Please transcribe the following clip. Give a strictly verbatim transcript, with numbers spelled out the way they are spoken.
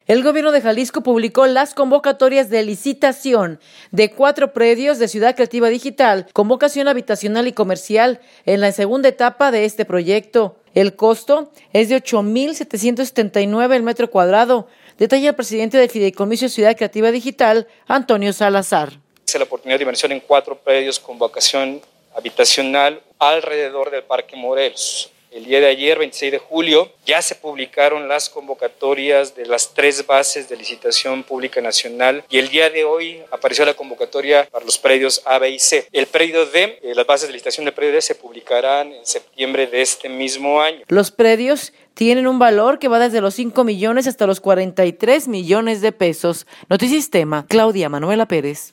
El gobierno de Jalisco publicó las convocatorias de licitación de cuatro predios de Ciudad Creativa Digital con vocación habitacional y comercial en la segunda etapa de este proyecto. El costo es de ocho mil setecientos setenta y nueve el metro cuadrado, detalla el presidente del Fideicomiso Ciudad Creativa Digital, Antonio Salazar. Es la oportunidad de inversión en cuatro predios con vocación habitacional alrededor del Parque Morelos. El día de ayer, veintiséis de julio, ya se publicaron las convocatorias de las tres bases de licitación pública nacional y el día de hoy apareció la convocatoria para los predios A, B y C. El predio D, eh, las bases de licitación de predio D se publicarán en septiembre de este mismo año. Los predios tienen un valor que va desde los cinco millones hasta los cuarenta y tres millones de pesos. Notisistema, Claudia Manuela Pérez.